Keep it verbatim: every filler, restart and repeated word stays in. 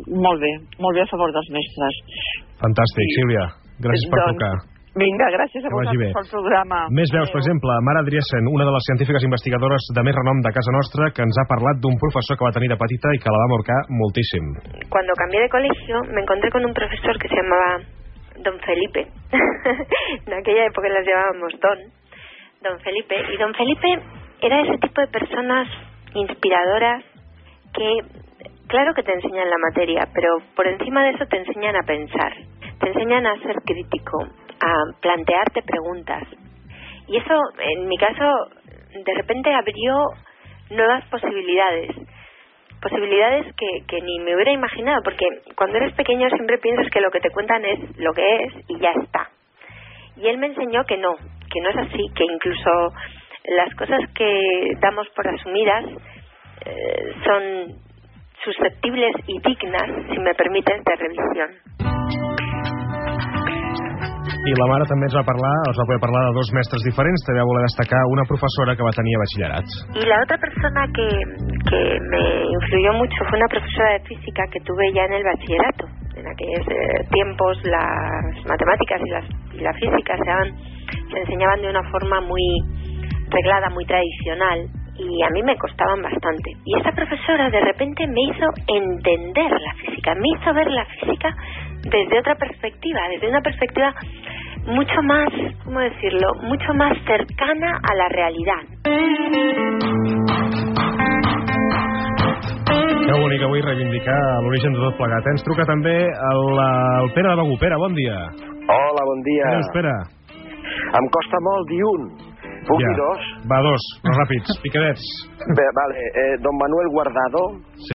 molt bé, molt bé a favor dels mestres. Fantàstic, Sílvia. Gràcies per doncs, trucar. Vinga, gràcies a vosaltres pel programa. Més veus, per exemple, Mara Driesen, una de les científiques investigadores de més renom de casa nostra, que ens ha parlat d'un profesor que va tenir de petita i que la va marcar moltíssim. Cuando cambié de colegio me encontré con un profesor que se llamaba Don Felipe. En aquella época las llamábamos Don. Don Felipe. Y Don Felipe era ese tipo de personas inspiradoras que, claro que te enseñan la materia, pero por encima de eso te enseñan a pensar. Te enseñan a ser crítico, a plantearte preguntas. Y eso, en mi caso, de repente abrió nuevas posibilidades. Posibilidades que, que ni me hubiera imaginado, porque cuando eres pequeño siempre piensas que lo que te cuentan es lo que es y ya está. Y él me enseñó que no, que no es así, que incluso las cosas que damos por asumidas eh, son susceptibles y dignas, si me permites, de revisión. I la Mare també ens va parlar, us va poder parlar de dos mestres diferents, també va voler destacar una professora que va tenir a batxillerat. Y la otra persona que, que me influyó mucho fue una profesora de física que tuve ya en el bachillerato. En aquellos eh, tiempos las matemáticas y, las, y la física se, daban, se enseñaban de una forma muy reglada, muy tradicional, y a mí me costaban bastante. Y esa profesora de repente me hizo entender la física, me hizo ver la física desde otra perspectiva, desde una perspectiva mucho más, ¿cómo decirlo?, mucho más cercana a la realidad. Que bonic avui reivindicar l'origen de tot plegat. Ens truca també el, el Pere de Begur. Pere, bon dia. Hola, bon dia. Què dius, Pere? Em costa molt dir un. Puc ja. dir dos? Va, dos, no ràpids, picadets. Bé, vale. Eh, don Manuel Guardado, sí.